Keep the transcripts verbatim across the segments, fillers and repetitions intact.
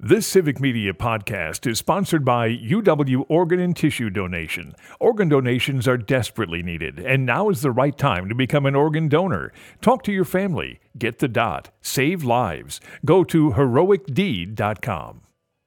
This Civic Media podcast is sponsored by U W Organ and Tissue Donation. Organ donations are desperately needed, and now is the right time to become an organ donor. Talk to your family. Get the dot. Save lives. Go to heroic deed dot com.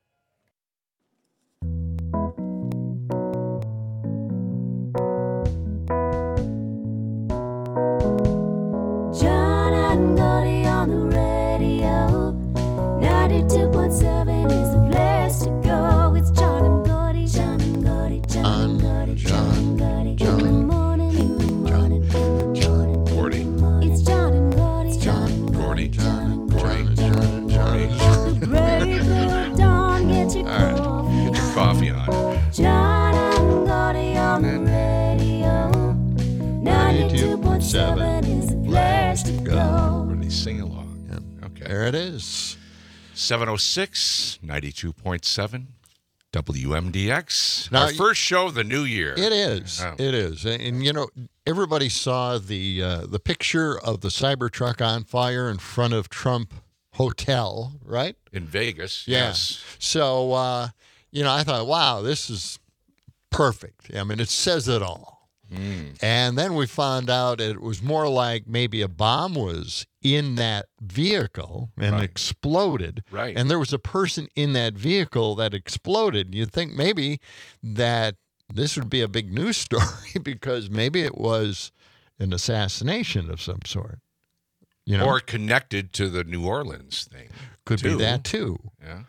John and Gotti on the radio. ninety-two point seven is the place to go. It's John and Gotti, John and Gotti, John and Gotti, John and Gotti. In the morning, in the morning, in the morning, Gordy. it's John and Gotti, John, Gordy, John and Gordy, John, Gordy. The break of dawn, get your All right, coffee get your coffee on. John and Gotti on the radio. ninety-two point seven is the place to go. Everybody sing along. Okay. There it is. seven oh six, ninety-two point seven, W M D X. Now, Our first show of the new year. It is. Oh. It is. And, and, you know, everybody saw the uh, the picture of the Cybertruck on fire in front of Trump Hotel, right? In Vegas, Yeah. yes. So, uh, you know, I thought, wow, this is perfect. I mean, it says it all. Mm. And then we found out it was more like maybe a bomb was in that vehicle and Right. exploded. Right. And there was a person in that vehicle that exploded. You'd think maybe that this would be a big news story because maybe it was an assassination of some sort. You know, Or connected to the New Orleans thing. could too. be that too. Yeah.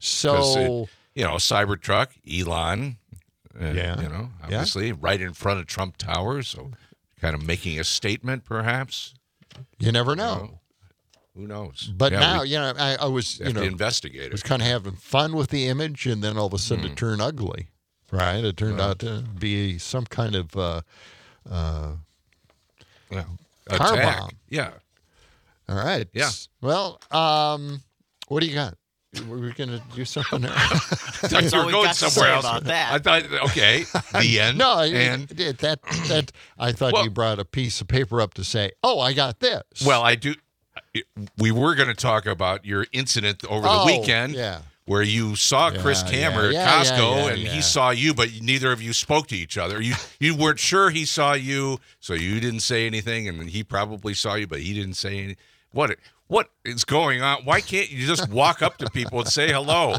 So, You know, Cybertruck, Elon. Uh, Yeah. You know, Yeah. obviously, right in front of Trump Tower. So kind of making a statement, perhaps. you never You know. know, who knows? But Yeah, now, we you know, I, I was, have you know, to investigate was it. kind of having fun with the image, and then all of a sudden Hmm. it turned ugly, right? It turned Well. out to be some kind of uh, uh, Yeah. car Attack. bomb. Yeah. all right. Yeah. Well, um, what do you got? Were we going to do something there? I thought That's you all were we going got to somewhere say else. about that. I thought, okay, the end. no, I- and it- that that I thought Well- you brought a piece of paper up to say, "Oh, I got this." well, I do. We were going to talk about your incident over Oh, the weekend, yeah. where you saw Chris Yeah, Kammer yeah, at yeah, Costco, yeah, and yeah. he saw you, but neither of you spoke to each other. You you weren't sure he saw you, so you didn't say anything, and he probably saw you, but he didn't say anything. What what is going on? Why can't you just walk up to people and say hello?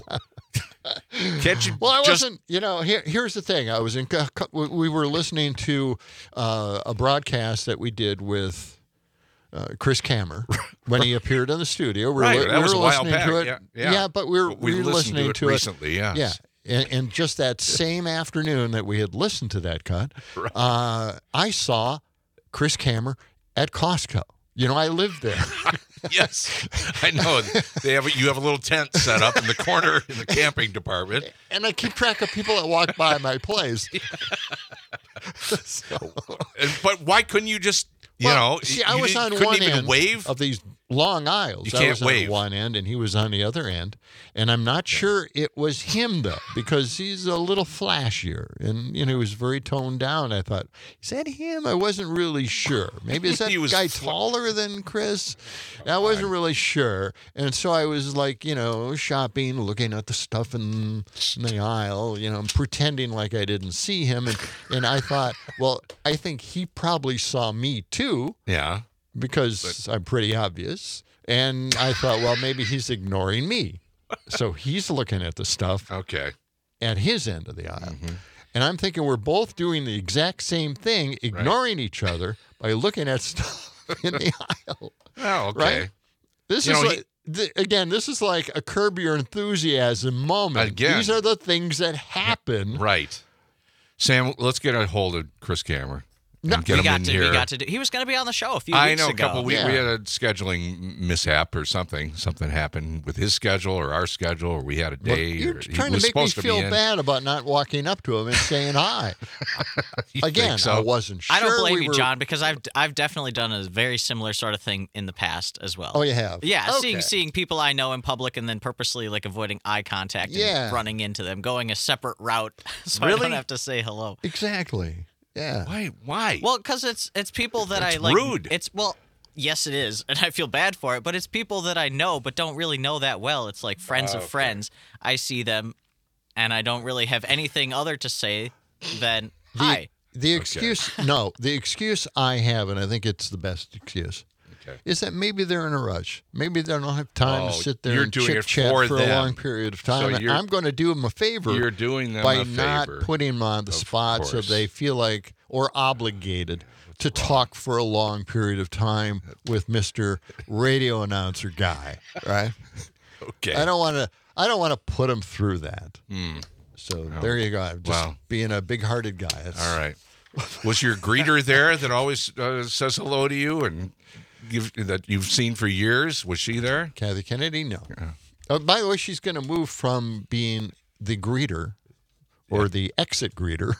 Can't you? Well, I just, wasn't. You know, here, here's the thing. I was in. We were listening to uh, a broadcast that we did with uh, Chris Kammer when he appeared in the studio. We Right, were, that we was were a while listening back, to it. yeah, yeah. but we were, But we we were listened listening to it recently, yes. Yeah, and, and just that same afternoon that we had listened to that cut, Right. uh, I saw Chris Kammer at Costco. You know, I lived there. Yes, I know. They have you have a little tent set up in the corner in the camping department. And I keep track of people that walk by my place. So- And, but why couldn't you just you Well, know? see, you I was didn't- on couldn't one even end wave. of these long aisles. You I can't was wave. on one end, and he was on the other end. And I'm not sure it was him though, because he's a little flashier, and you know, he was very toned down. I thought, is that him? I wasn't really sure. Maybe is that He was guy fl- taller than Chris? I wasn't really sure, and so I was like, you know, shopping, looking at the stuff in, in the aisle, you know, pretending like I didn't see him, and and I thought, well, I think he probably saw me too, Yeah. because I'm pretty obvious. And I thought, well, maybe he's ignoring me. So he's looking at the stuff Okay. at his end of the aisle. Mm-hmm. And I'm thinking we're both doing the exact same thing, ignoring each other by looking at stuff in the aisle. Oh, okay. Right? This You is know, like, th- again, this is like a Curb Your Enthusiasm moment. Again. These are the things that happen. Right. Sam, let's get a hold of Chris Kammer. No, and get we him got in to. here. We got to. Do, he was going to be on the show a few I weeks know a ago. couple. We, Yeah. we had a scheduling mishap or something. Something happened with his schedule or our schedule, or we had a Look, day. you're or he trying to was make me supposed to feel be in. bad about not walking up to him and saying hi. You Again, think so? I wasn't sure. I don't blame we you, were- John, because I've I've definitely done a very similar sort of thing in the past as well. Oh, you have? Yeah, Okay. seeing seeing people I know in public and then purposely like avoiding eye contact Yeah. and running into them, going a separate route so I Really? don't have to say hello. Exactly. Yeah. Why? Why? Well, because it's it's people that That's I like. rude. It's well, yes, it is, and I feel bad for it. But it's people that I know, but don't really know that well. It's like friends Oh, of okay. friends. I see them, and I don't really have anything other to say than hi. The excuse, no, the excuse I have, and I think it's the best excuse, Okay. is that maybe they're in a rush. Maybe they don't have time Oh, to sit there you're and doing it chit chat for for, a them. long period of time. So And you're- I'm going to do them a favor. You're doing them by a not favor. putting them on the Of spot so course. they feel like or obligated to talk for a long period of time with Mister Radio Announcer Guy. Right? Okay. I don't want to. I don't want to put them through that. So there you go. I'm just Wow. being a big-hearted guy. It's- All right. Was your greeter there that always uh, says hello to you and give, that you've seen for years? Was she there? Kathy Kennedy, no. Oh, by the way, she's going to move from being the greeter or the exit greeter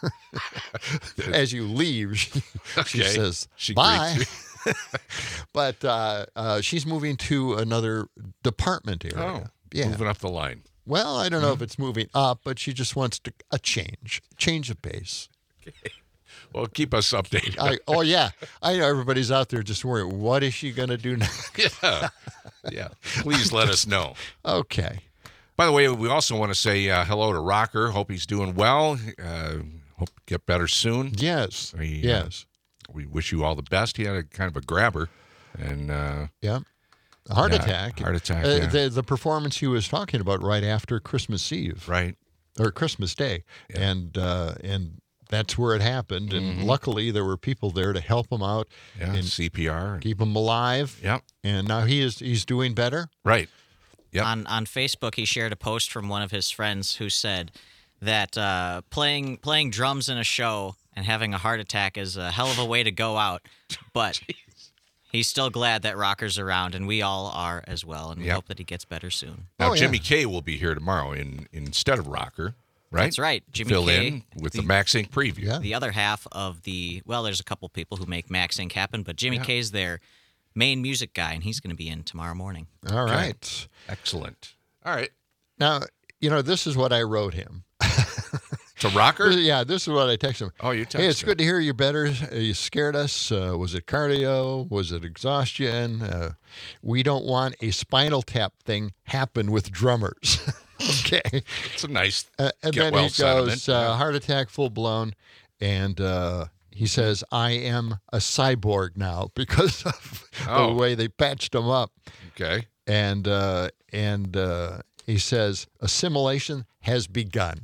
as you leave. She, she Okay. says, She bye. greets but uh, uh, she's moving to another department area. Oh, yeah. moving up the line. Well, I don't know if it's moving up, but she just wants to, a change, change of pace. Well, keep us updated. I, oh, yeah. I know everybody's out there just worrying, what is she going to do next? yeah. yeah. Please let us know. Okay. By the way, we also want to say uh, hello to Rocker. Hope he's doing well. Uh, hope get better soon. Yes. He, uh, yes. We wish you all the best. He had a kind of a grabber, and uh, Yeah. A heart Yeah, attack. heart attack, Uh, yeah. the, the performance he was talking about right after Christmas Eve right. or Christmas Day, and uh, and that's where it happened. And luckily, there were people there to help him out Yeah. and C P R. keep him alive. Yep. And now he is he's doing better. Right. Yep. On on Facebook, he shared a post from one of his friends who said that uh, playing playing drums in a show and having a heart attack is a hell of a way to go out, but he's still glad that Rocker's around, and we all are as well, and we Yep. hope that he gets better soon. Now Oh, Jimmy yeah. K will be here tomorrow in instead of Rocker, right? That's right, Jimmy Fill K, in with the, Max Inc preview. Yeah. The other half of the well, there's a couple people who make Max Inc happen, but Jimmy K's their main music guy, and he's going to be in tomorrow morning. All Okay. right. Excellent. All right. Now you know this is what I wrote him. To Rocker? Yeah, this is what I texted him. Oh, you Hey, it's texted. good to hear you're better. Uh, You scared us. Uh, was it cardio? Was it exhaustion? Uh, we don't want a spinal tap thing happen with drummers. Okay. It's a nice Uh, and get then well he sentiment. goes, uh, heart attack, full blown. And uh, he says, I am a cyborg now because of Oh. the way they patched him up. Okay. And, uh, and uh, he says, assimilation has begun.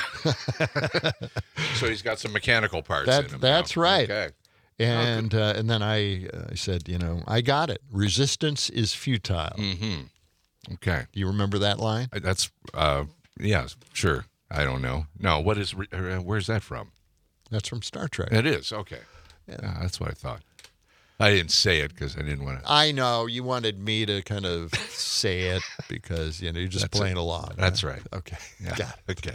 So he's got some mechanical parts That- in him. that's now. right. Okay. And uh, and then I uh, I said, you know, I got it. Resistance is futile. Mm. Okay. Do you remember that line? Uh, That's uh yeah, sure. I don't know. No, what is re- uh, where's that from? That's from Star Trek. It is. Okay. Yeah, that's what I thought. I didn't say it because I didn't want to. I know you wanted me to kind of say it because you know you're just That's playing along. That's right. Okay. Yeah. Got it. Okay.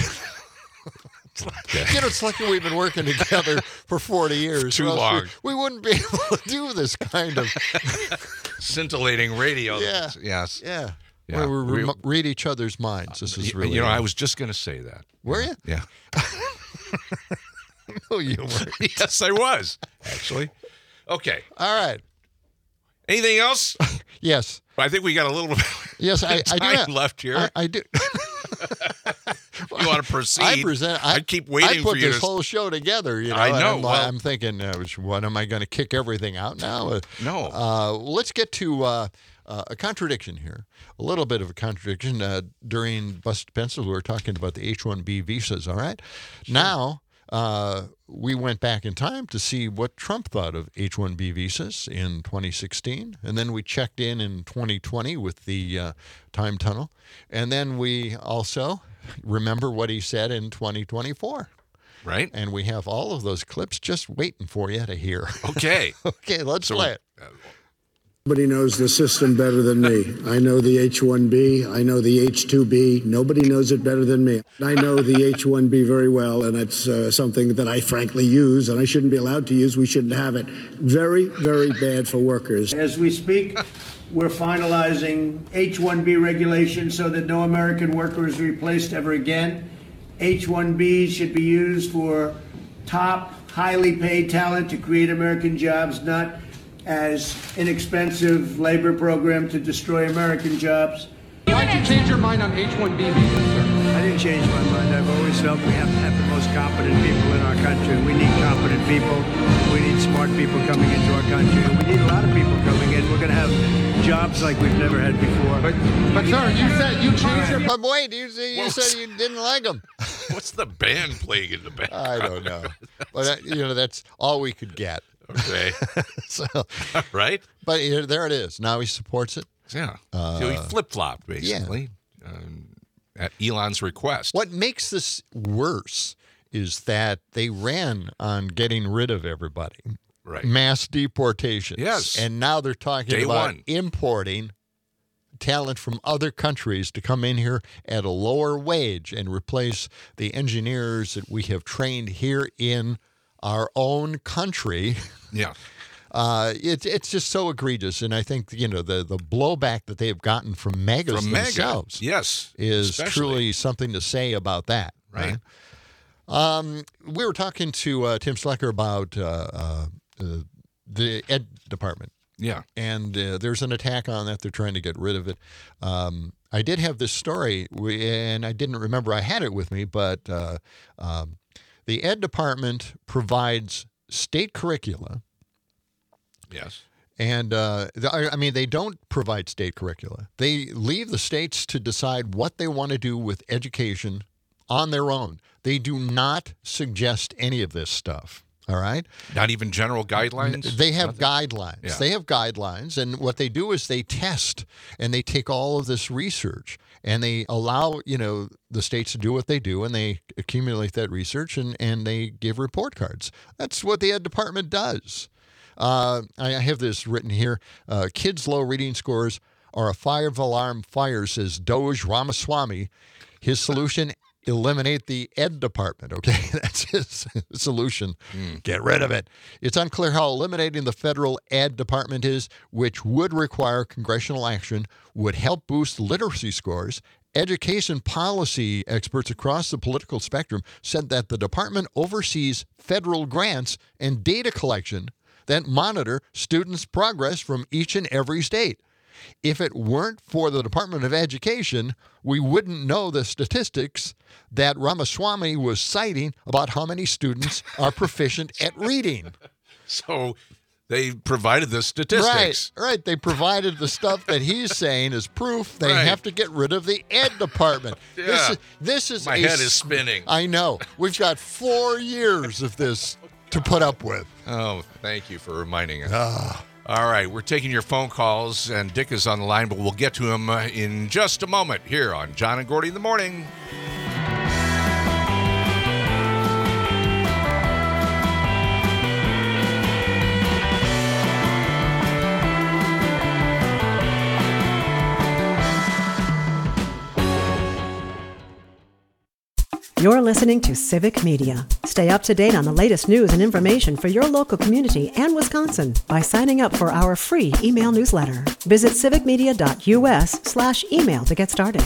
You know, it's like we've been working together for forty years. Too or else long. We, we wouldn't be able to do this kind of. Scintillating radio. Yeah. Yes. Yeah. Yeah. Where we We- rem- read each other's minds. This is You- really. you know, I was just going to say that. Were you? Yeah. No, you weren't. Yes, I was actually. Okay. All right. Anything else? Yes. I think we got a little bit Yes, I, I do. time have- left here. I, I do. you want to proceed? I present. I, I keep waiting I put for you this to. whole show together. You know, I and know, I'm, well- I'm thinking, uh, which- what am I going to kick everything out now? Uh, No. Uh, let's get to uh, uh, a contradiction here. A little bit of a contradiction. Uh, during Busted Pencil, we were talking about the H one B visas. All right. Now. Uh, we went back in time to see what Trump thought of H one B visas in twenty sixteen. And then we checked in in twenty twenty with the uh, time tunnel. And then we also remember what he said in twenty twenty-four. Right. And we have all of those clips just waiting for you to hear. Okay. Okay, let's So- play it. Nobody knows the system better than me. I know the H one B. I know the H two B. Nobody knows it better than me. I know the H one B very well, and it's uh, something that I frankly use, and I shouldn't be allowed to use. We shouldn't have it. Very, very bad for workers. As we speak, we're finalizing H one B regulations so that no American worker is replaced ever again. H one Bs should be used for top, highly paid talent to create American jobs, not as inexpensive labor program to destroy American jobs. Why did you change your mind on H one B visas, sir? I didn't change my mind. I've always felt we have to have the most competent people in our country. We need competent people. We need smart people coming into our country. And we need a lot of people coming in. We're going to have jobs like we've never had before. But, but sir, you said you changed your... But wait, you, you said you didn't like them. What's the band playing in the background? I don't know. But, uh, you know, that's all we could get. Okay. So, right? but you know, there it is. Now he supports it. Yeah. Uh, so he flip-flopped, basically, um, at Elon's request. What makes this worse is that they ran on getting rid of everybody. Right. Mass deportations. Yes. And now they're talking Day about one. importing talent from other countries to come in here at a lower wage and replace the engineers that we have trained here in our own country. Yeah. Uh, it, it's just so egregious, and I think you know the, the blowback that they have gotten from MAGAs From MAGA. themselves Yes. is especially. truly something to say about that. Right. right? Um, we were talking to uh, Tim Slecker about uh, uh, uh, the Ed Department, Yeah. and uh, there's an attack on that. They're trying to get rid of it. Um, I did have this story, we- and I didn't remember I had it with me, but uh, um, the Ed Department provides state curricula. Yes. And uh, the, I I mean, they don't provide state curricula. They leave the states to decide what they want to do with education on their own. They do not suggest any of this stuff. All right. Not even general guidelines? They have Nothing? guidelines. Yeah. They have guidelines. And what they do is they test and they take all of this research and they allow, you know, the states to do what they do and they accumulate that research and, and they give report cards. That's what the Ed Department does. Uh, I have this written here. Uh, kids' low reading scores are a fire alarm fire, says Doge Ramaswamy. His solution, eliminate the Ed Department. Okay, that's his solution. Mm. Get rid of it. It's unclear how eliminating the federal Ed Department is, which would require congressional action, would help boost literacy scores. Education policy experts across the political spectrum said that the department oversees federal grants and data collection that monitor students' progress from each and every state. If it weren't for the Department of Education, we wouldn't know the statistics that Ramaswamy was citing about how many students are proficient at reading. So they provided the statistics. Right, right. They provided the stuff that he's saying is proof. They Right. have to get rid of the Ed Department. This Yeah. is, this is My a head s- is spinning. I know. We've got four years of this to put up with. Oh, thank you for reminding us. Ah. All right, we're taking your phone calls, and Dick is on the line, but we'll get to him uh, in just a moment here on John and Gordy in the Morning. You're listening to Civic Media. Stay up to date on the latest news and information for your local community and Wisconsin by signing up for our free email newsletter. Visit civicmedia.us slash email to get started.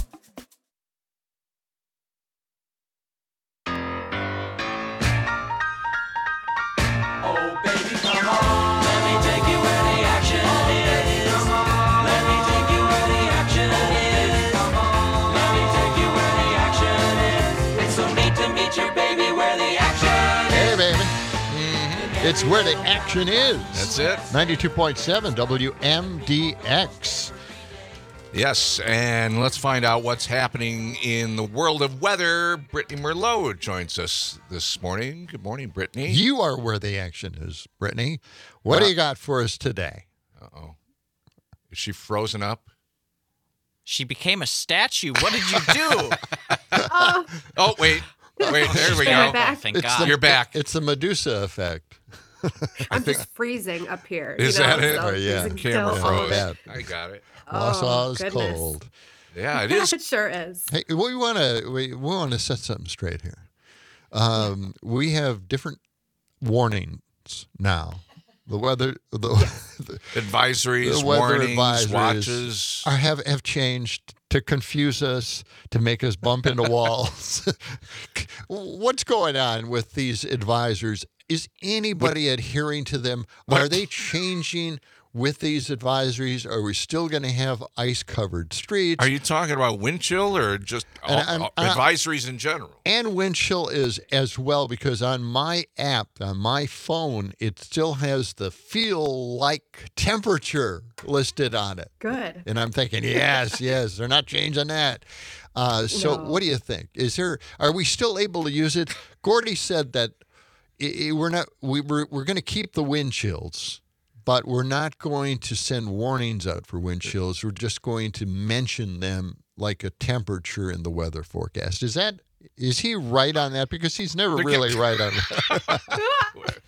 Hey, baby. It's where the action is. That's it. ninety-two point seven W M D X. Yes, and let's find out what's happening in the world of weather. Brittany Merlot joins us this morning. Good morning, Brittany. You are where the action is, Brittany. What do Well- you got for us today? Uh-oh. Is she frozen up? She became a statue. What did you do? Oh, wait. Wait, there we Stay right go. back. Thank It's God. the- You're back. It's the Medusa effect. I'm just freezing up here. Is you know, that it? so Oh, yeah. freezing Camera still all froze. of it. bad. I got it. Wausau Oh, is goodness. cold. Yeah, it is. It sure is. Hey, we want to we, we want to set something straight here. Um, we have different warnings now. The weather, the, the Advisories, The weather warnings, advisories watches. are, have have changed to confuse us, to make us bump into walls. What's going on with these advisors is anybody adhering to them? What? Are they changing with these advisories? Are we still going to have ice-covered streets? Are you talking about wind chill or just all, And I'm- all- I'm- advisories in general? And wind chill is as well, because on my app, on my phone, it still has the feel like temperature listed on it. Good. And I'm thinking, yes, yes, they're not changing that. Uh, so No. what do you think? Is there, are we still able to use it? Gordy said that i i- we're not, we, we're, we're going to keep the wind chills, but we're not going to send warnings out for wind chills. We're just going to mention them like a temperature in the weather forecast. Is that, is he right on that? Because he's never really right on that.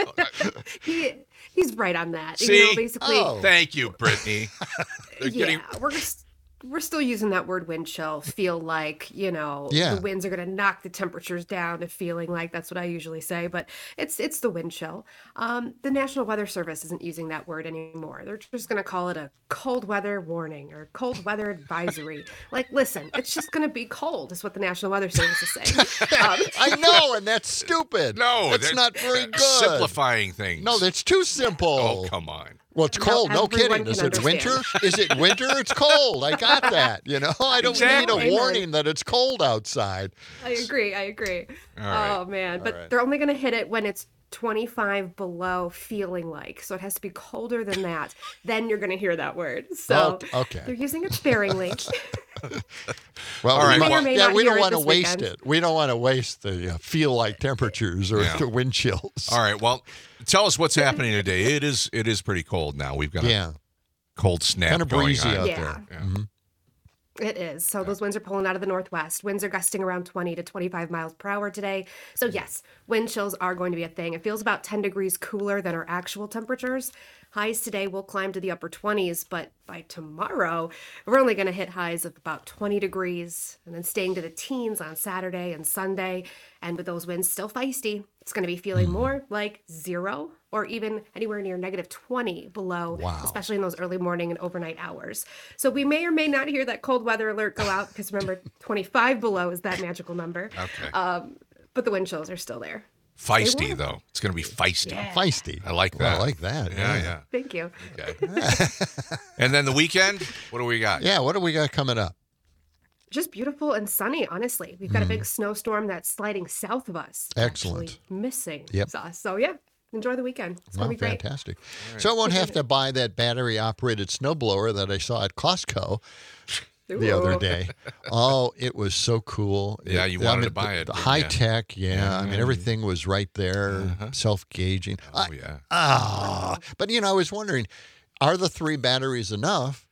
he he's right on that. See? You know, basically, Oh. Thank you, Brittany. They're yeah, getting- we're just, we're still using that word wind chill. Feel like, you know, Yeah. the winds are going to knock the temperatures down to feeling like. That's what I usually say, but it's it's the wind chill. Um, the National Weather Service isn't using that word anymore. They're just going to call it a cold weather warning or cold weather advisory. Like, listen, it's just going to be cold, is what the National Weather Service is saying. Um, I know, and that's stupid. No, that's that- not very good. Simplifying things. No, that's too simple. Oh, come on. Well, it's No, cold. No, everyone kidding. Is can it winter? understand. Is it winter? It's cold. I got that. You know, I don't Exactly. need a warning that it's cold outside. I agree. I agree. right. Oh man, but right. they're only going to hit it when it's twenty-five below feeling like. So it has to be colder than that. Then you're going to hear that word. So Oh, okay. they're using it sparingly. Well, All we right, might- well- May or may yeah, not we hear don't it want to this waste weekend. it. We don't want to waste the uh, feel like temperatures or Yeah. the wind chills. All right. Well, tell us what's happening today. It is it is pretty cold now. We've got Yeah, a cold snap kind of going breezy on. out Yeah. there. Yeah. Mhm. It is. So those winds are pulling out of the northwest. Winds are gusting around twenty to twenty-five miles per hour today. So yes, wind chills are going to be a thing. It feels about ten degrees cooler than our actual temperatures. Highs today will climb to the upper twenties, but by tomorrow, we're only going to hit highs of about twenty degrees and then staying to the teens on Saturday and Sunday. And with those winds still feisty, it's going to be feeling more like zero or even anywhere near negative twenty below, Wow. especially in those early morning and overnight hours. So we may or may not hear that cold weather alert go out because remember, twenty-five below is that magical number. Okay. Um, but the wind chills are still there. Feisty, were. though. It's going to be feisty. Yeah. Feisty. I like Well, that. I like that. Yeah, yeah. Thank you. Okay. And then the weekend, what do we got? Yeah, what do we got coming up? Just beautiful and sunny, honestly. We've got a big snowstorm that's sliding south of us. Hmm. Excellent. Actually missing Yep. us. So yeah, enjoy the weekend. It's Well, going to be great. fantastic. So I won't have to buy that battery-operated snowblower that I saw at Costco the other Ooh. day. Oh, it was so cool. Yeah, It- you I wanted mean, to buy the- it, The didn't high ya? tech, yeah. I mean, Yeah. everything was right there, Uh-huh. self-gauging. Oh, I- yeah. Ah, but you know, I was wondering, are the three batteries enough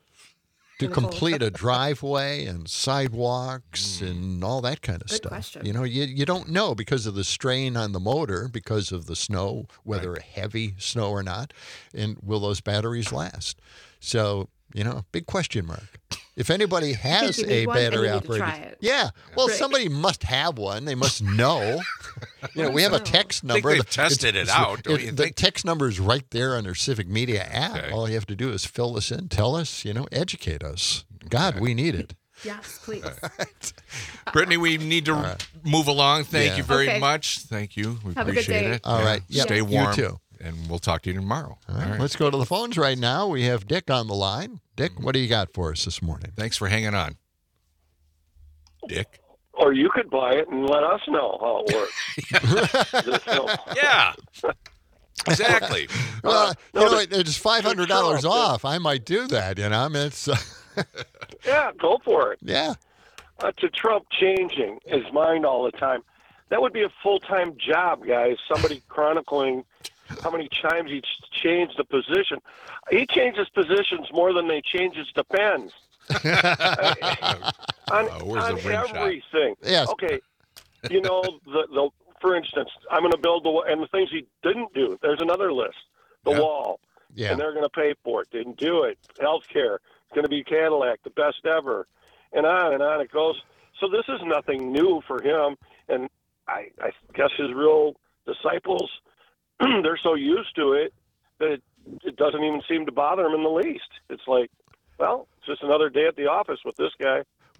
to In the cold. complete a driveway and sidewalks and all that kind of Good stuff? question. You know, you you don't know because of the strain on the motor, because of the snow, whether heavy snow or not, and will those batteries last? So, you know, big question mark. If anybody has you need a one and you battery need to operated, try it. yeah, well, Right. somebody must have one. They must know. You know, we have a text I think number. they've tested it out, don't you the think? text number is right there on their Civic Media app. Okay. All you have to do is fill this in, tell us, you know, educate us. God, we need it. Yes, please. Brittany, we need to move along. Thank Yeah. you very Okay. much. Thank you. We Have a good appreciate day. it. All Yeah. right. Yep. Stay You warm. too. And we'll talk to you tomorrow. All right, let's go to the phones right now. We have Dick on the line. Dick, what do you got for us this morning? Thanks for hanging on. Dick? Or you could buy it and let us know how it works. Just so- Yeah. Exactly. Well, no, you know, the- it- it's five hundred dollars the Trump, off. I might do that. You know, I mean, it's uh, yeah, go for it. yeah. Uh, to Trump changing his mind all the time. That would be a full-time job, guys. Somebody chronicling how many times he ch- changed the position. He changes positions more than they change his depends. on Uh, where's on the rim shot? everything. Yes. Okay. You know, the, the for instance, I'm going to build the wa- and the things he didn't do. There's another list. The Yeah. wall. Yeah. And they're going to pay for it. Didn't do it. Healthcare. It's going to be Cadillac, the best ever, and on and on it goes. So this is nothing new for him, and I, I guess his real disciples, they're so used to it that it, it doesn't even seem to bother them in the least. It's like, well, it's just another day at the office with this guy.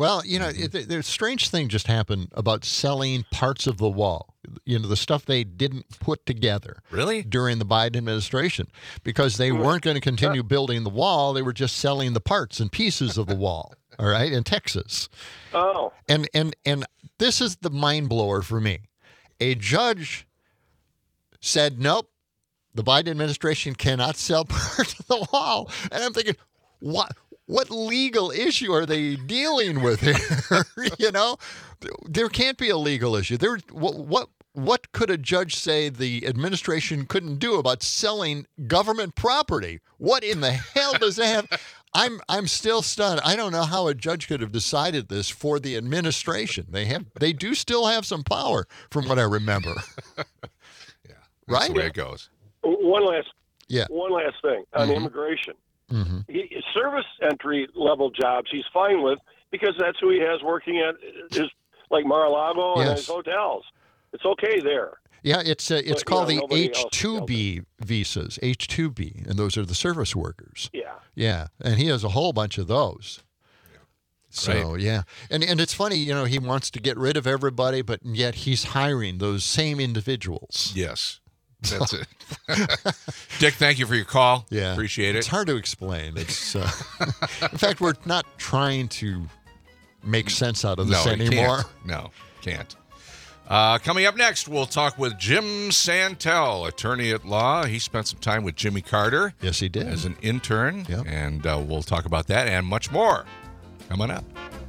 Well, you know, it, there's a strange thing just happened about selling parts of the wall, you know, the stuff they didn't put together. Really? During the Biden administration, because they weren't going to continue building the wall. They were just selling the parts and pieces of the wall, all right, in Texas. Oh. And, and, and this is the mind blower for me. A judge said, nope, the Biden administration cannot sell parts of the wall. And I'm thinking, what? What legal issue are they dealing with here? You know, there can't be a legal issue. There, what, what, what could a judge say the administration couldn't do about selling government property? What in the hell does that have? I'm, I'm still stunned. I don't know how a judge could have decided this for the administration. They have, they do still have some power, from what I remember. Yeah, that's right? the way it goes. One last, yeah. One last thing on Mhm. immigration. Mm-hmm. He, service entry level jobs he's fine with because that's who he has working at his like Mar-a-Lago and Yes. his hotels. It's okay there. Yeah, it's uh, it's But, called you know, the nobody else H two B visas, H two B, and those are the service workers. Yeah. Yeah, and he has a whole bunch of those. So, Right. yeah. And and it's funny, you know, he wants to get rid of everybody, but yet he's hiring those same individuals. Yes. That's it. Dick, thank you for your call. Yeah. Appreciate it. It's hard to explain. It's uh, in fact, we're not trying to make sense out of this no, it anymore. Can't. No, can't. Uh, coming up next, we'll talk with Jim Santel, attorney at law. He spent some time with Jimmy Carter. Yes, he did. As an intern. Yep. And uh, we'll talk about that and much more coming up.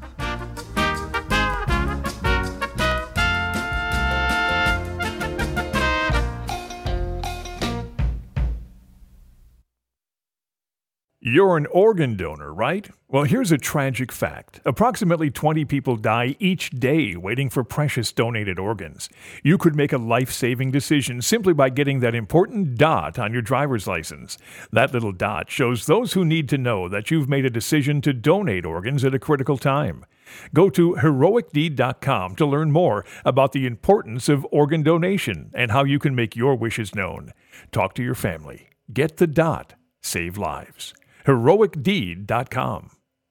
You're an organ donor, right? Well, here's a tragic fact. Approximately twenty people die each day waiting for precious donated organs. You could make a life-saving decision simply by getting that important dot on your driver's license. That little dot shows those who need to know that you've made a decision to donate organs at a critical time. Go to heroic deed dot com to learn more about the importance of organ donation and how you can make your wishes known. Talk to your family. Get the dot. Save lives. heroic deed dot com.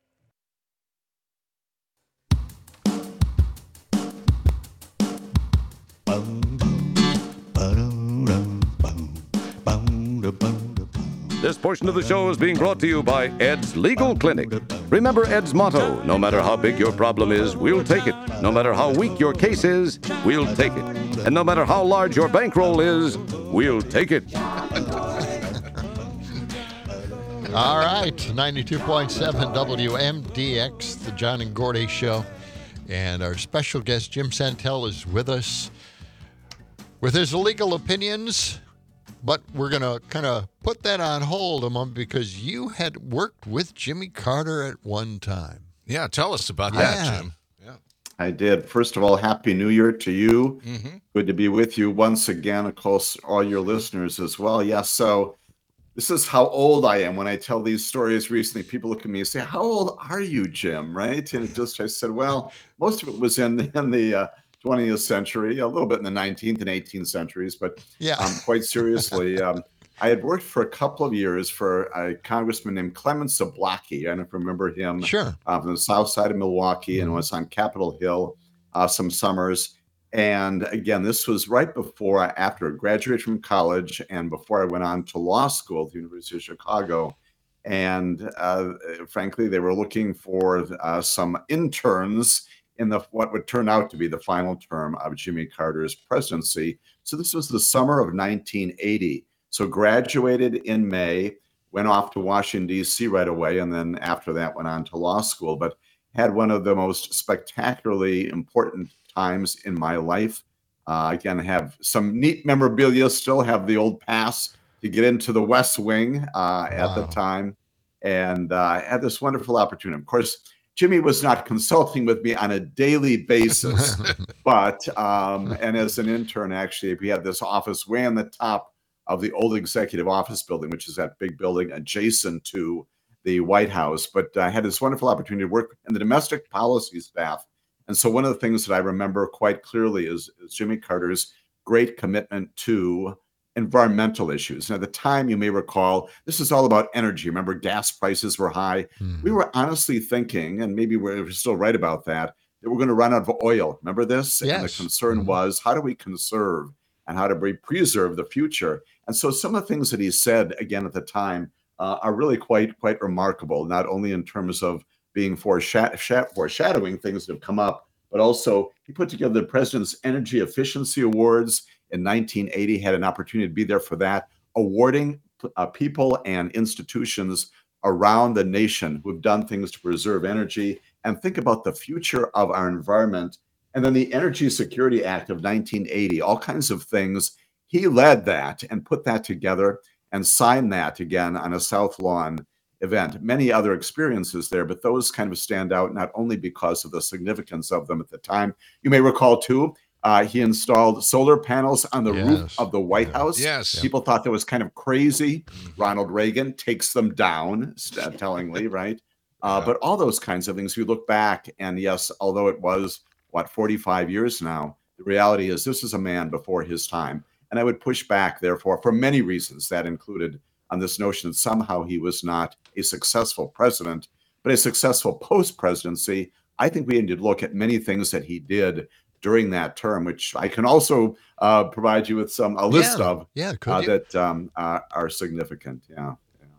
This portion of the show is being brought to you by Ed's Legal Clinic. Remember Ed's motto, no matter how big your problem is, we'll take it. No matter how weak your case is, we'll take it. And no matter how large your bankroll is, we'll take it. All right, ninety-two point seven W M D X, the John and Gordy Show. And our special guest, Jim Santel, is with us with his legal opinions. But we're going to kind of put that on hold a moment because you had worked with Jimmy Carter at one time. Yeah, tell us about that, Yeah. Jim. Yeah. I did. First of all, Happy New Year to you. Mm-hmm. Good to be with you once again. Of course, all your listeners as well. Yes, so this is how old I am. When I tell these stories recently, people look at me and say, how old are you, Jim? Right? And it just, I said, well, most of it was in, in the uh, twentieth century, a little bit in the nineteenth and eighteenth centuries. But Yeah. um, quite seriously, um, I had worked for a couple of years for a congressman named Clemens Zablocki. I don't remember him. Sure. Uh, from the south side of Milwaukee, and was on Capitol Hill uh, some summers. And again, this was right before, I, after I graduated from college and before I went on to law school at the University of Chicago. And uh, frankly, they were looking for uh, some interns in the what would turn out to be the final term of Jimmy Carter's presidency. So this was the summer of nineteen eighty. So graduated in May, went off to Washington, D C right away, and then after that went on to law school, but had one of the most spectacularly important times in my life. Uh, again, have some neat memorabilia, still have the old pass to get into the West Wing uh, at the time, and uh, had this wonderful opportunity. Of course, Jimmy was not consulting with me on a daily basis, but, um, and as an intern, actually, we had this office way on the top of the old executive office building, which is that big building adjacent to the White House. But I had this wonderful opportunity to work in the domestic policy staff. And so one of the things that I remember quite clearly is, is Jimmy Carter's great commitment to environmental issues. And at the time, you may recall, this is all about energy. Remember, gas prices were high. Hmm. We were honestly thinking, and maybe we're still right about that, that we're going to run out of oil. Remember this? And the Yes. concern Mhm. was, how do we conserve and how to re- preserve the future? And so some of the things that he said, again, at the time, uh, are really quite, quite remarkable, not only in terms of being foreshadow- sha- foreshadowing things that have come up, but also he put together the President's Energy Efficiency Awards in nineteen eighty, had an opportunity to be there for that, awarding uh, people and institutions around the nation who've done things to preserve energy and think about the future of our environment. And then the Energy Security Act of nineteen eighty, all kinds of things. He led that and put that together and signed that again on a South Lawn event. Many other experiences there, but those kind of stand out not only because of the significance of them at the time. You may recall too, uh, he installed solar panels on the roof Yes. of the White House. Yes. People thought that was kind of crazy. Ronald Reagan takes them down, st- tellingly, right? Uh, Yeah. But all those kinds of things, we look back, and yes, although it was, what, forty-five years now, the reality is this is a man before his time. And I would push back, therefore, for many reasons, that included on this notion that somehow he was not a successful president, but a successful post-presidency. I think we need to look at many things that he did during that term, which I can also uh, provide you with some a list Yeah. of Yeah, could uh, you? that um, uh, are significant. Yeah.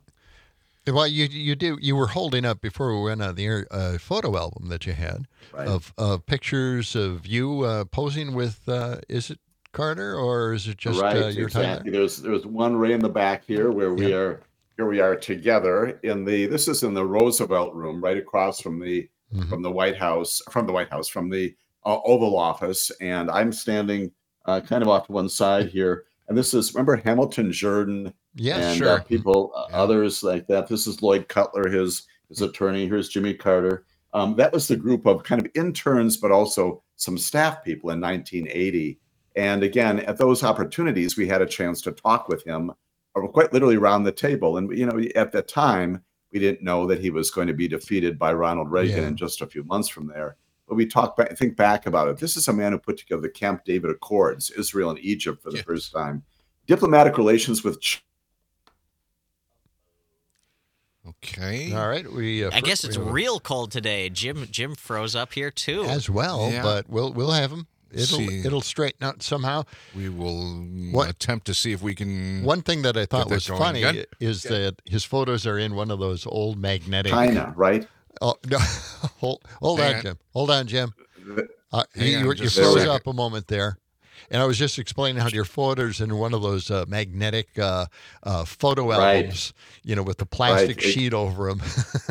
Well, you you do you were holding up before we went on the air a photo album that you had Right. of of pictures of you uh, posing with uh, is it Carter or is it just right, uh, your time exactly. There's there's one right in the back here where we Yeah. are here we are together in the this is in the Roosevelt room, right across from the Mhm. from the White House, from the White House, from the uh, Oval Office, and I'm standing uh, kind of off to one side here. And this is remember Hamilton Jordan Yeah, and sure. uh, people uh, Yeah. others like that. This is Lloyd Cutler, his his attorney. Here's Jimmy Carter. Um, that was the group of kind of interns, but also some staff people in nineteen eighty. And again, at those opportunities, we had a chance to talk with him, uh, quite literally around the table. And you know, at the time, we didn't know that he was going to be defeated by Ronald Reagan Yeah. in just a few months from there. But we talk back, think back about it. This is a man who put together the Camp David Accords, Israel and Egypt for the Yeah. first time. Diplomatic relations with Ch- Okay. All right, we. Uh, I fir- guess it's we have a- real cold today. Jim Jim froze up here too. as well, Yeah. but we'll we'll have him. It'll See. it'll straighten out somehow. We will What- attempt to see if we can. One thing that I thought that was going funny again? is that his photos are in one of those old magnetic. China, right? Oh no! hold hold Hang on, on. Jim. Hold on, Jim. Uh, Hang you on you, you just a froze second. up a moment there, and I was just explaining how your photos in one of those uh, magnetic uh, uh, photo Right. albums, you know, with the plastic Right. It- sheet over them.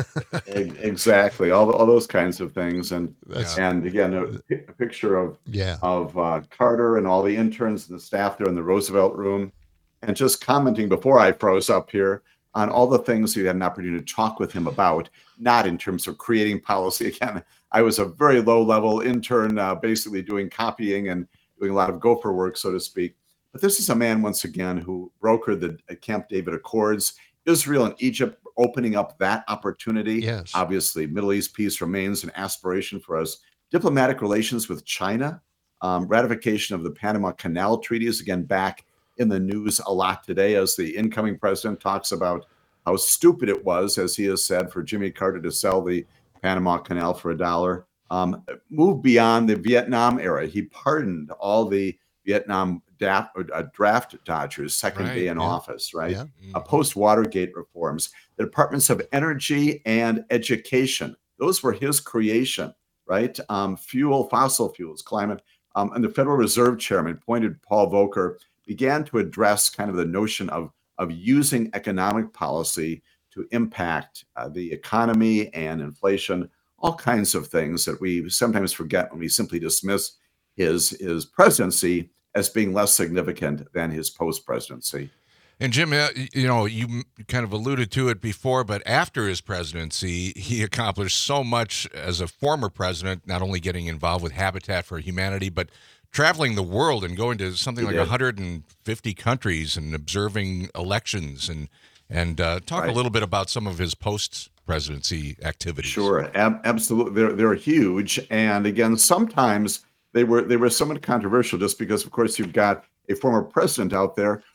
E- Exactly, all, all those kinds of things, and That's- and again, a, pi- a picture of yeah. of uh, Carter and all the interns and the staff there in the Roosevelt room, and just commenting before I froze up here on all the things we had an opportunity to talk with him about, not in terms of creating policy. Again, I was a very low level intern, uh, basically doing copying and doing a lot of gopher work, so to speak. But this is a man, once again, who brokered the uh, Camp David Accords, Israel and Egypt opening up that opportunity. Yes. Obviously, Middle East peace remains an aspiration for us. Diplomatic relations with China, um, ratification of the Panama Canal treaties, again, back in the news a lot today as the incoming president talks about how stupid it was, as he has said, for Jimmy Carter to sell the Panama Canal for a dollar. Um, moved beyond the Vietnam era. He pardoned all the Vietnam da- uh, draft dodgers second Right, day in yeah. office, right? Yeah. Uh, Post Watergate reforms, the Departments of Energy and Education. Those were his creation, right? Um, fuel, fossil fuels, climate. Um, and the Federal Reserve Chairman, appointed Paul Volcker, began to address kind of the notion of, of using economic policy to impact uh, the economy and inflation, all kinds of things that we sometimes forget when we simply dismiss his, his presidency as being less significant than his post-presidency. And Jim, uh, you know, you m- kind of alluded to it before, but after his presidency, he accomplished so much as a former president, not only getting involved with Habitat for Humanity, but traveling the world and going to something He like did. one hundred fifty countries and observing elections and and uh, talk Right. a little bit about some of his post-presidency activities. Sure, ab- absolutely. They're they're huge, and again, sometimes they were they were somewhat controversial, just because, of course, you've got a former president out there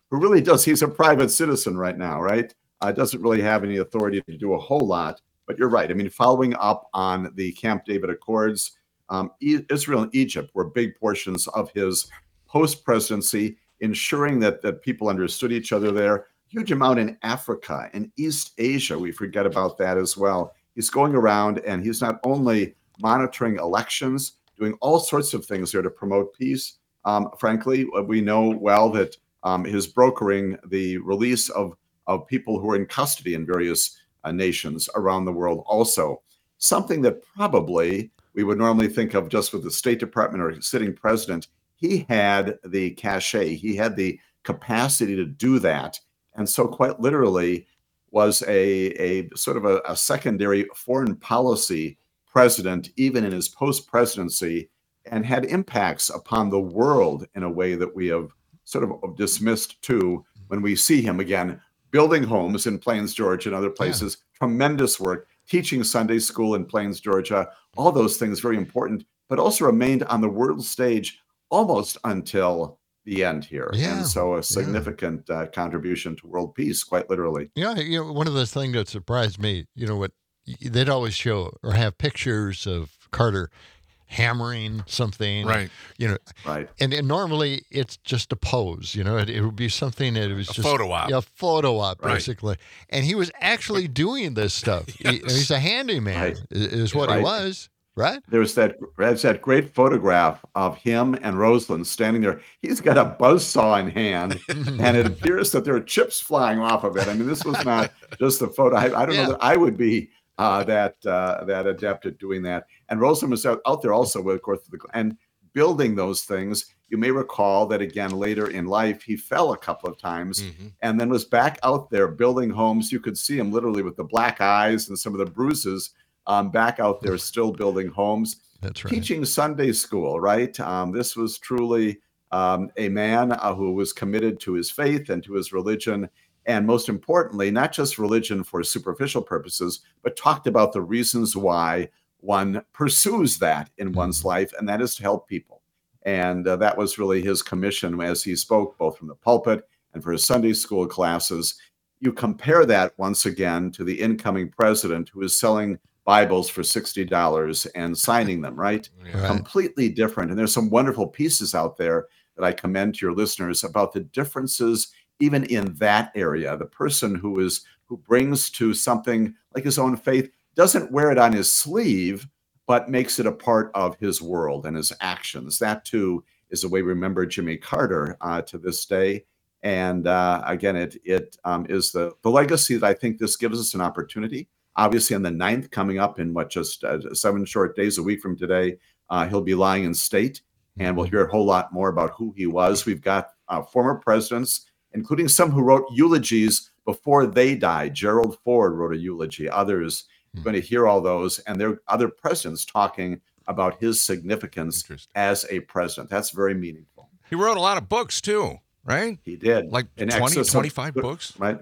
who really does, he's a private citizen right now, right? Uh, doesn't really have any authority to do a whole lot. But you're right. I mean, following up on the Camp David Accords, um, e- Israel and Egypt were big portions of his post-presidency, ensuring that, that people understood each other there. Huge amount in Africa and East Asia. We forget about that as well. He's going around and he's not only monitoring elections, doing all sorts of things there to promote peace. Um, frankly, we know well that um, his brokering the release of, of people who are in custody in various uh, nations around the world also. Something that probably we would normally think of just with the State Department or sitting president. He had the cachet, he had the capacity to do that. And so quite literally was a, a sort of a, a secondary foreign policy president, even in his post-presidency, and had impacts upon the world in a way that we have sort of dismissed too when we see him again, building homes in Plains, Georgia and other places, yeah. Tremendous work, teaching Sunday school in Plains, Georgia, all those things very important, but also remained on the world stage almost until the end here. Yeah, and so a significant yeah. uh, contribution to world peace, quite literally. Yeah, you know, one of those things that surprised me, you know, what they'd always show or have pictures of Carter hammering something, right? You know, right. And, and normally it's just a pose, you know, it, it would be something that it was a just photo op, yeah, a photo op right. basically. And he was actually doing this stuff. Yes. he, he's a handyman, right. is, is what right. he was. Right. There's that there's that great photograph of him and Rosalind standing there. He's got a buzzsaw in hand, and it appears that there are chips flying off of it. I mean, this was not just a photo. I, I don't yeah. know that I would be uh, that uh, that adept at doing that. And Rosalind was out, out there also, of course, and building those things. You may recall that again later in life, he fell a couple of times, mm-hmm. and then was back out there building homes. You could see him literally with the black eyes and some of the bruises. Um, back out there still building homes. That's right. Teaching Sunday school, right? Um, this was truly um, a man uh, who was committed to his faith and to his religion. And most importantly, not just religion for superficial purposes, but talked about the reasons why one pursues that in one's life, and that is to help people. And uh, that was really his commission as he spoke, both from the pulpit and for his Sunday school classes. You compare that once again to the incoming president who is selling Bibles for sixty dollars and signing them, right? right? Completely different. And there's some wonderful pieces out there that I commend to your listeners about the differences even in that area. The person who is who brings to something like his own faith doesn't wear it on his sleeve, but makes it a part of his world and his actions. That too is the way we remember Jimmy Carter uh, to this day. And uh, again, it it um, is the, the legacy that I think this gives us an opportunity. Obviously, on the ninth, coming up in what, just uh, seven short days, a week from today, uh, he'll be lying in state, and we'll hear a whole lot more about who he was. We've got uh, former presidents, including some who wrote eulogies before they died. Gerald Ford wrote a eulogy. Others, we're going to hear all those, and there are other presidents talking about his significance as a president. That's very meaningful. He wrote a lot of books, too, right? He did. Like in twenty, twenty-five of, books? Right.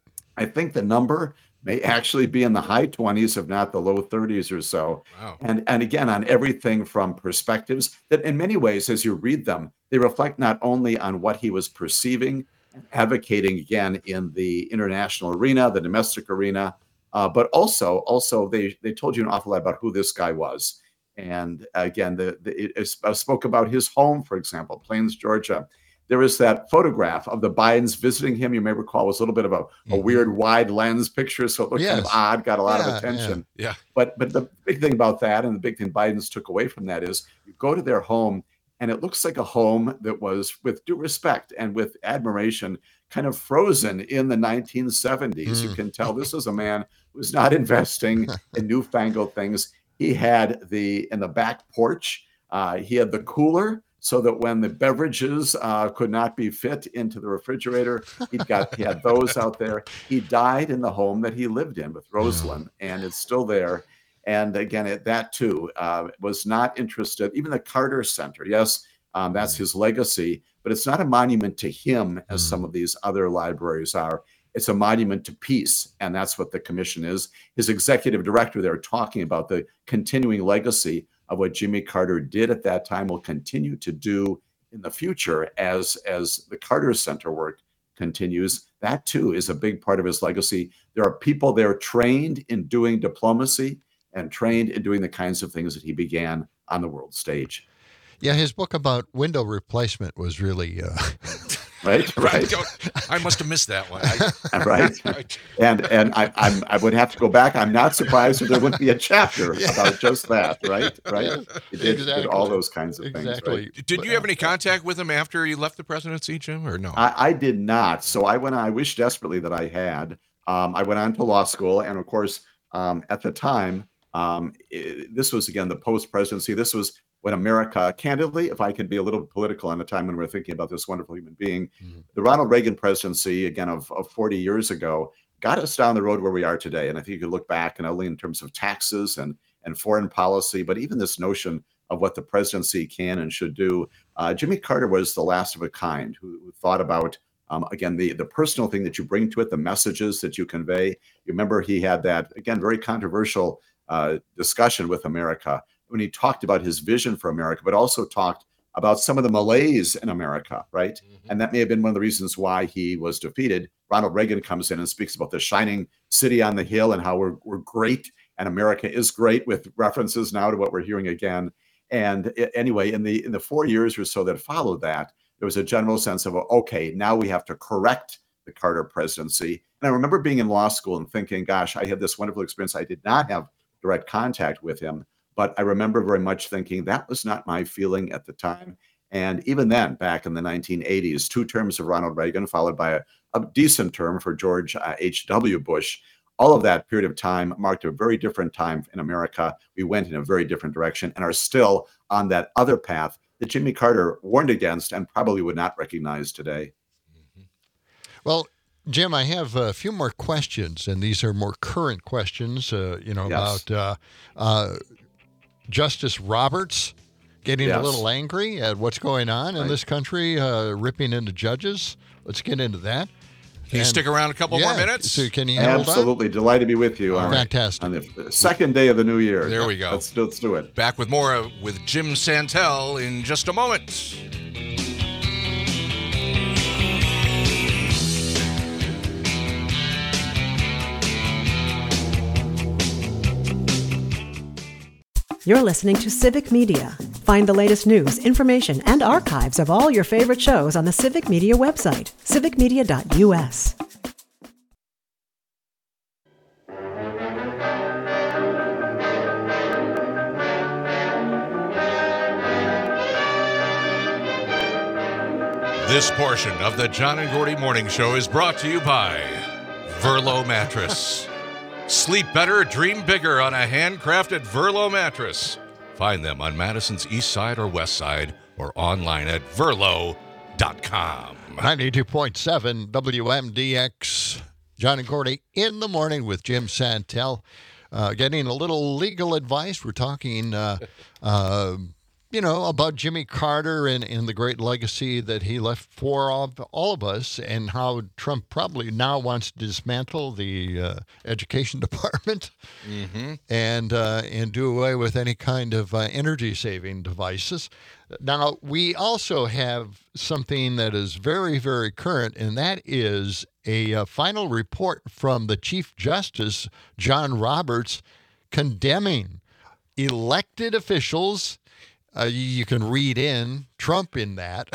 I think the number may actually be in the high twenties, if not the low thirties or so. Wow. And, and again, on everything from perspectives that in many ways, as you read them, they reflect not only on what he was perceiving, advocating again in the international arena, the domestic arena, uh, but also, also they, they told you an awful lot about who this guy was. And again, the, the, it, it spoke about his home, for example, Plains, Georgia. There is that photograph of the Bidens visiting him. You may recall it was a little bit of a, a weird wide lens picture, so it looked yes. kind of odd, got a lot yeah, of attention. Yeah. yeah. But but the big thing about that, and the big thing Biden's took away from that, is you go to their home, and it looks like a home that was, with due respect and with admiration, kind of frozen in the nineteen seventies. Mm. You can tell this is a man who's not investing in newfangled things. He had the, in the back porch, uh, he had the cooler, so that when the beverages uh, could not be fit into the refrigerator, he got he had those out there. He died in the home that he lived in with Rosalind, and it's still there. And again, it, that too uh, was not interested. Even the Carter Center, yes, um, that's his legacy, but it's not a monument to him as some of these other libraries are. It's a monument to peace, and that's what the commission is. His executive director there talking about the continuing legacy of what Jimmy Carter did at that time, will continue to do in the future as, as the Carter Center work continues. That too is a big part of his legacy. There are people there trained in doing diplomacy and trained in doing the kinds of things that he began on the world stage. Yeah, his book about window replacement was really uh... right, right. I must have missed that one. I, right, and and I I'm, I would have to go back. I'm not surprised if there wouldn't be a chapter yeah. about just that. Right, right. Yeah, it did, exactly. did all those kinds of exactly. things. Right? Did you have any contact with him after you left the presidency, Jim, or no? I, I did not. So I went on. I wish desperately that I had. Um, I went on to law school, and of course, um, at the time, um, it, this was again the post-presidency. This was when America, candidly, if I could be a little political on a time when we're thinking about this wonderful human being, mm-hmm. the Ronald Reagan presidency, again, of, of forty years ago, got us down the road where we are today. And I think you could look back not only in terms of taxes and, and foreign policy, but even this notion of what the presidency can and should do. Uh, Jimmy Carter was the last of a kind who, who thought about, um, again, the, the personal thing that you bring to it, the messages that you convey. You remember he had that, again, very controversial uh, discussion with America when he talked about his vision for America, but also talked about some of the malaise in America, right? Mm-hmm. And that may have been one of the reasons why he was defeated. Ronald Reagan comes in and speaks about the shining city on the hill and how we're, we're great, and America is great, with references now to what we're hearing again. And it, anyway, in the in the four years or so that followed that, there was a general sense of, okay, now we have to correct the Carter presidency. And I remember being in law school and thinking, gosh, I had this wonderful experience. I did not have direct contact with him, but I remember very much thinking that was not my feeling at the time. And even then, back in the nineteen eighties, two terms of Ronald Reagan, followed by a, a decent term for George uh, H W Bush, all of that period of time marked a very different time in America. We went in a very different direction and are still on that other path that Jimmy Carter warned against and probably would not recognize today. Mm-hmm. Well, Jim, I have a few more questions, and these are more current questions, uh, you know, yes. about uh, uh, Justice Roberts getting yes. a little angry at what's going on in right. this country, uh, ripping into judges. Let's get into that. Can you stick around a couple yeah, more minutes? So can you hold Absolutely. on? Delighted to be with you. On, Fantastic. On the second day of the new year. There we go. Let's, let's do it. Back with more uh, with Jim Santel in just a moment. You're listening to Civic Media. Find the latest news, information, and archives of all your favorite shows on the Civic Media website, civic media dot u s. This portion of the John and Gordy Morning Show is brought to you by Verlo Mattress. Sleep better, dream bigger on a handcrafted Verlo mattress. Find them on Madison's east side or west side or online at verlo dot com. ninety-two point seven W M D X. John and Gordy in the morning with Jim Santel. Uh, getting a little legal advice. We're talking, uh, uh, you know, about Jimmy Carter and, and the great legacy that he left for all, all of us, and how Trump probably now wants to dismantle the uh, education department mm-hmm. and uh, and do away with any kind of uh, energy-saving devices. Now, we also have something that is very, very current, and that is a uh, final report from the Chief Justice, John Roberts, condemning elected officials. Uh, you can read in Trump in that,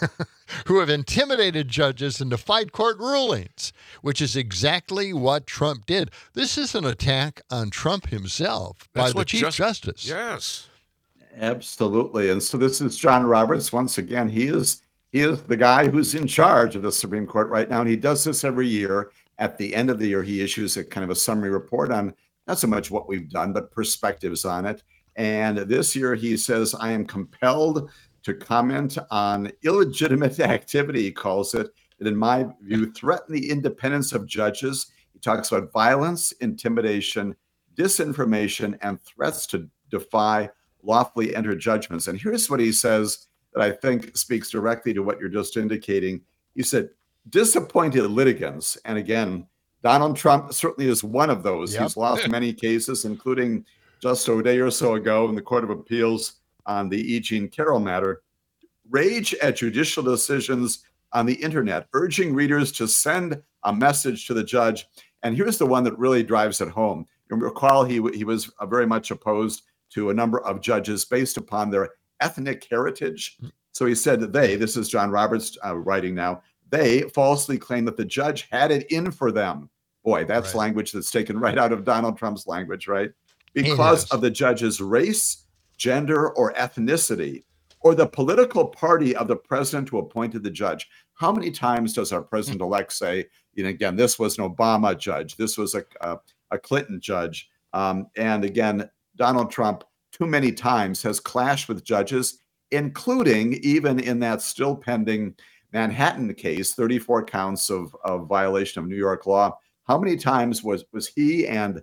who have intimidated judges and defied court rulings, which is exactly what Trump did. This is an attack on Trump himself That's by the Chief just, Justice. Yes. Absolutely. And so this is John Roberts. Once again, he is he is the guy who's in charge of the Supreme Court right now. And he does this every year. At the end of the year, he issues a kind of a summary report on not so much what we've done, but perspectives on it. And this year he says, I am compelled to comment on illegitimate activity, he calls it, that in my view threaten the independence of judges. He talks about violence, intimidation, disinformation, and threats to defy lawfully entered judgments. And here's what he says that I think speaks directly to what you're just indicating. He said, disappointed litigants, and again, Donald Trump certainly is one of those. Yep. He's lost many cases, including just a day or so ago in the Court of Appeals on the E. Jean Carroll matter, rage at judicial decisions on the internet, urging readers to send a message to the judge. And here's the one that really drives it home. You recall he, he was very much opposed to a number of judges based upon their ethnic heritage. So he said that they, this is John Roberts uh, writing now, they falsely claim that the judge had it in for them. Boy, that's Right. language that's taken right out of Donald Trump's language, right? Because of the judge's race, gender, or ethnicity, or the political party of the president who appointed the judge. How many times does our president-elect say, you know, again, this was an Obama judge, this was a, a, a Clinton judge, um, and again, Donald Trump too many times has clashed with judges, including even in that still pending Manhattan case, thirty-four counts of, of violation of New York law. How many times was, was he and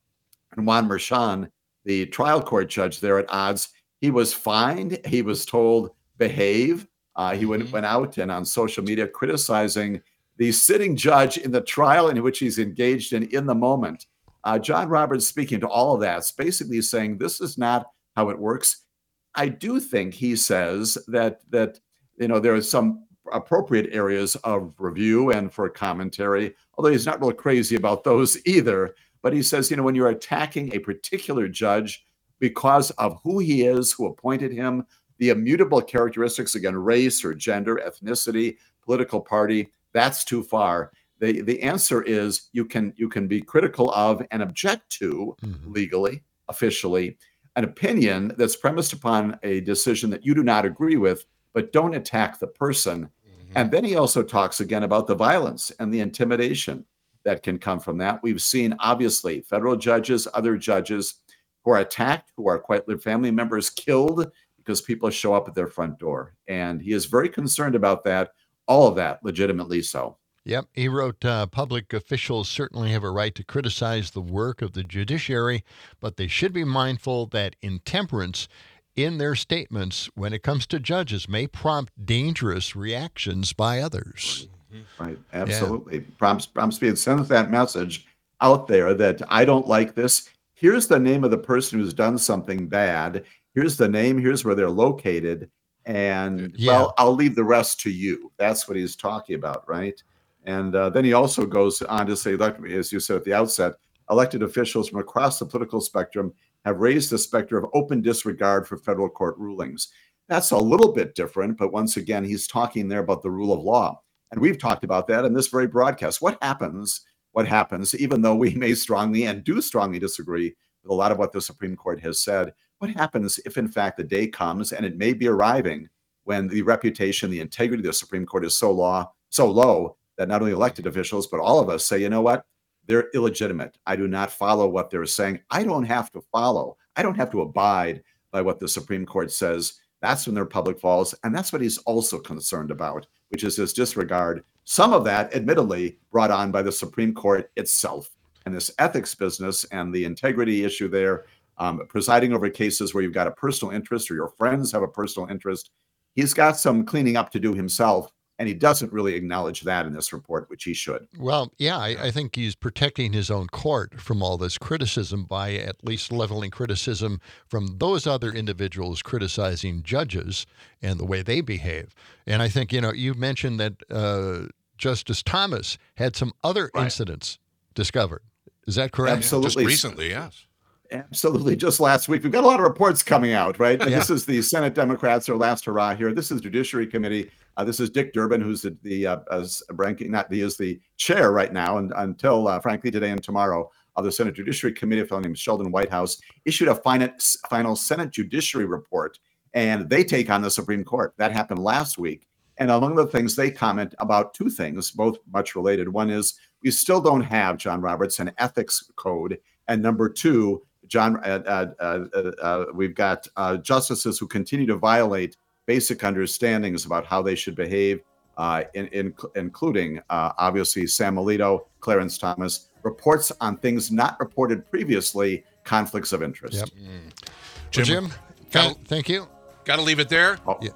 Juan Merchan, the trial court judge there, at odds? He was fined. He was told, behave. Uh, he went, went out and on social media criticizing the sitting judge in the trial in which he's engaged in in the moment. Uh, John Roberts, speaking to all of that, is basically saying this is not how it works. I do think he says that that you know there are some appropriate areas of review and for commentary, although he's not real crazy about those either. But he says, you know, when you're attacking a particular judge because of who he is, who appointed him, the immutable characteristics, again, race or gender, ethnicity, political party, that's too far. The, the answer is you can you can be critical of and object to mm-hmm. legally, officially, an opinion that's premised upon a decision that you do not agree with, but don't attack the person. Mm-hmm. And then he also talks again about the violence and the intimidation that can come from that. We've seen, obviously, federal judges, other judges who are attacked, who are quite literally family members killed because people show up at their front door. And he is very concerned about that, all of that, legitimately so. Yep. He wrote, uh, public officials certainly have a right to criticize the work of the judiciary, but they should be mindful that intemperance in their statements when it comes to judges may prompt dangerous reactions by others. Right. Absolutely. Yeah. Prompts, prompts me and sends that message out there that I don't like this. Here's the name of the person who's done something bad. Here's the name. Here's where they're located. And, yeah. well, I'll leave the rest to you. That's what he's talking about, right? And uh, then he also goes on to say, as you said at the outset, elected officials from across the political spectrum have raised the specter of open disregard for federal court rulings. That's a little bit different, but once again, he's talking there about the rule of law. And we've talked about that in this very broadcast. What happens, what happens, even though we may strongly and do strongly disagree with a lot of what the Supreme Court has said, what happens if, in fact, the day comes, and it may be arriving, when the reputation, the integrity of the Supreme Court is so law, so low that not only elected officials, but all of us say, you know what, they're illegitimate. I do not follow what they're saying. I don't have to follow. I don't have to abide by what the Supreme Court says. That's when their public falls. And that's what he's also concerned about, which is this disregard. Some of that, admittedly, brought on by the Supreme Court itself and this ethics business and the integrity issue there, um, presiding over cases where you've got a personal interest or your friends have a personal interest. He's got some cleaning up to do himself. And he doesn't really acknowledge that in this report, which he should. Well, yeah, I, I think he's protecting his own court from all this criticism by at least leveling criticism from those other individuals criticizing judges and the way they behave. And I think, you know, you mentioned that uh, Justice Thomas had some other right. incidents discovered. Is that correct? Absolutely. Just recently, yes. Absolutely. Just last week. We've got a lot of reports coming out, right? Yeah. This is the Senate Democrats, their last hurrah here. This is Judiciary Committee. Uh, this is Dick Durbin, who's the, the uh, as ranking, not he is the chair right now, and until uh, frankly today and tomorrow of the Senate Judiciary Committee, a fellow named Sheldon Whitehouse, issued a final, final Senate Judiciary report, and they take on the Supreme Court. That happened last week, and among the things they comment about two things, both much related. One is we still don't have, John Roberts, an ethics code, and number two, John, uh, uh, uh, uh, we've got uh, justices who continue to violate basic understandings about how they should behave, uh, in, in, including, uh, obviously, Sam Alito, Clarence Thomas, reports on things not reported previously, conflicts of interest. Yep. Mm. Jim, well, Jim gotta, thank you. Got to leave it there. Oh. Yeah.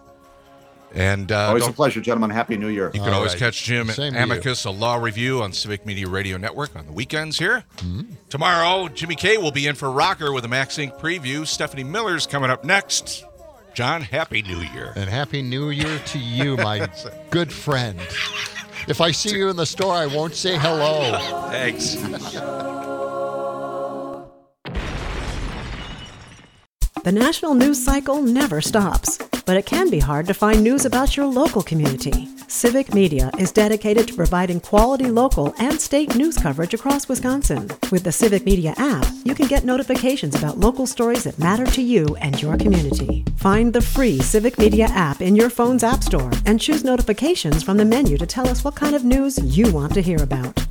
And uh, always a pleasure, gentlemen. Happy New Year. You can All always right. catch Jim Same to Amicus, a law review on Civic Media Radio Network on the weekends here. Mm-hmm. Tomorrow, Jimmy K will be in for Rocker with a Max Incorporated preview. Stephanie Miller's coming up next. John, Happy New Year. And Happy New Year to you, my good friend. If I see you in the store, I won't say hello. Thanks. The national news cycle never stops, but it can be hard to find news about your local community. Civic Media is dedicated to providing quality local and state news coverage across Wisconsin. With the Civic Media app, you can get notifications about local stories that matter to you and your community. Find the free Civic Media app in your phone's app store and choose notifications from the menu to tell us what kind of news you want to hear about.